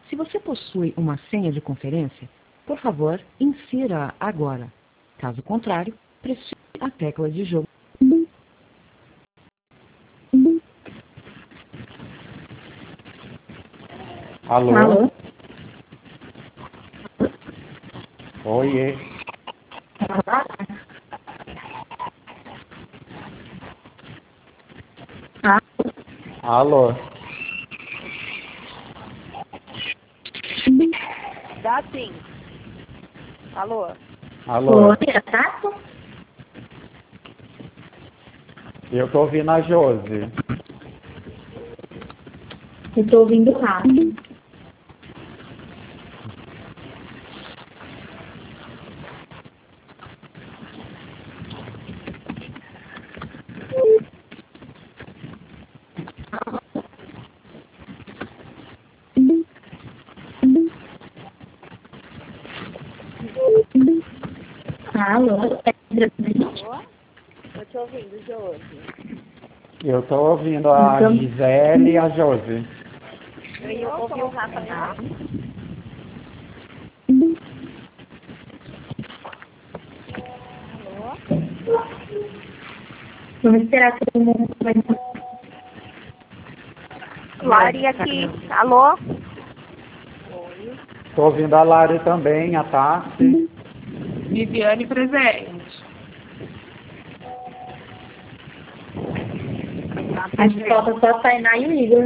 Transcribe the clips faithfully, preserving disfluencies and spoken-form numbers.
Se você possui uma senha de conferência, por favor, insira-a agora. Caso contrário, pressione a tecla de jogo. Alô? Alô? Oiê. Ah, Alô? Dá sim. Alô? Alô? oi, é Tato? Eu tô ouvindo a Josi. Eu tô ouvindo rápido. Alô? É Alô? Tô te ouvindo, Josi. Eu tô ouvindo a Então- Gisele e a Josi. Eu ouvi o Rafa falar. Alô? Vamos esperar todo mundo. Lari aqui. Alô? Oi. Tô ouvindo a Lari também, a Tati. Viviane presente. Acho que falta só a Tainá e o Igor.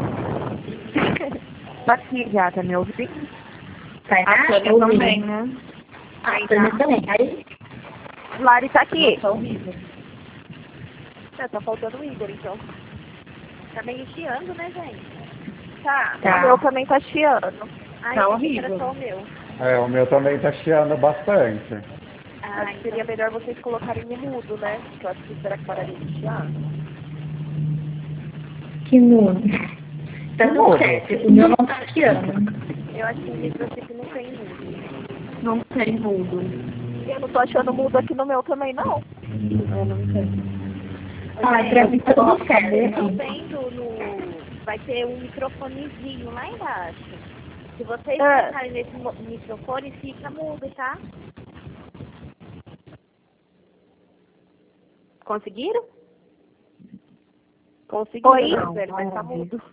Tô aqui já, tá me ouvindo? Tainá? A Tânia Tô ouvindo. também, né? Ah, a Tânia também. Aí, Lari tá aqui. Tá horrível. É, tá faltando o Igor, então. Tá meio chiando, né, gente? Tá. Tá. O meu também tá chiando. Ai, Tá eu pensei que era horrível. só o meu. É, o meu também tá chiando bastante. Ah, acho que seria melhor vocês colocarem no mudo, né? Porque eu acho que será que pararia de chiar? que mundo. Tá Que tudo mudo? certo. O meu não tá chiando. Eu acho que o microfone não tem mudo. Não tem mudo. Eu não tô achando mudo aqui no meu também, não. Eu não sei. Ah, pra mim tá tudo Tô certo. vendo no... Vai ter um microfonezinho lá embaixo. Se vocês Ah. clicarem nesse mo- microfone, fica mudo, tá? Conseguiram? Conseguiram? Oi? Não, velho, mas tá mudo.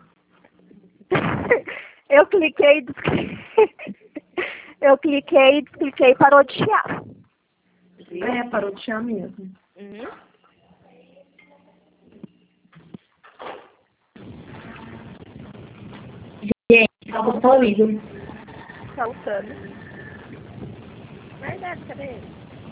Eu cliquei, descliquei. Eu cliquei, descliquei e parou de chiar. É, parou de chiar mesmo. Uhum. Gente, falta só o Igor. Saltando. Verdade, cadê ele?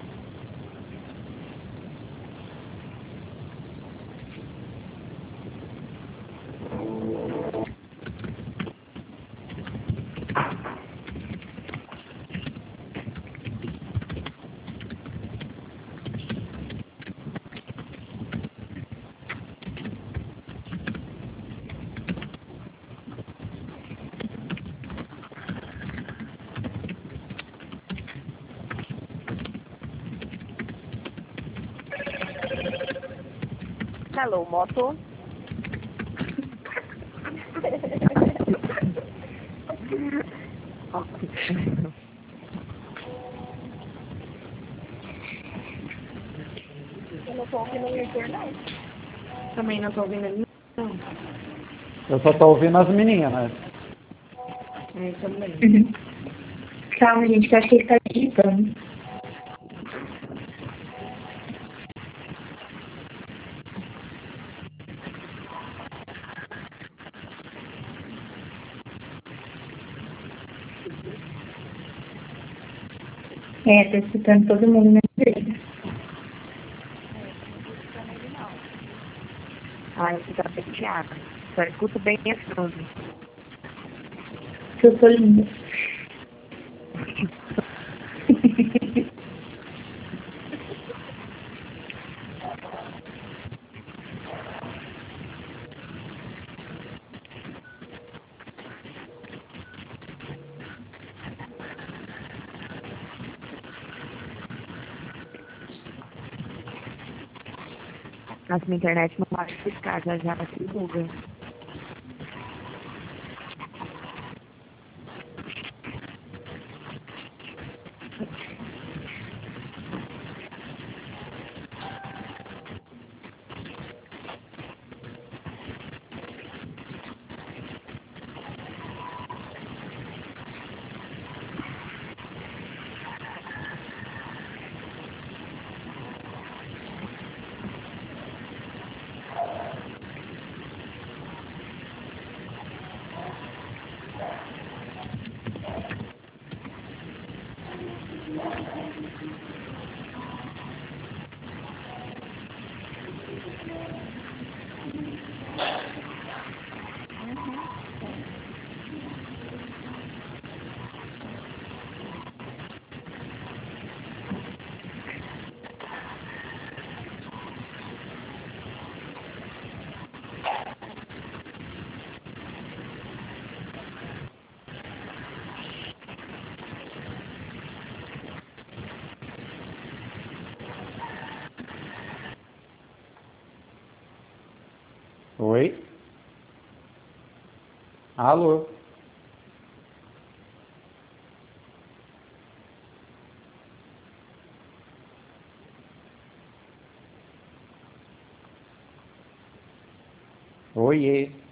Hello, moto. Eu não tô ouvindo o Igor, não. Também não tô ouvindo ele. Não. Eu só tô ouvindo as meninas. É, também. Uhum. Calma, gente, que eu acho que ele tá digitando. É, tô escutando todo mundo na igreja. Ai, você tá penteada. Só escuto bem a Suzy. Eu sou linda. Nossa, minha internet não para de ficar, já já vai se buga. Oi? Alô? Oiê?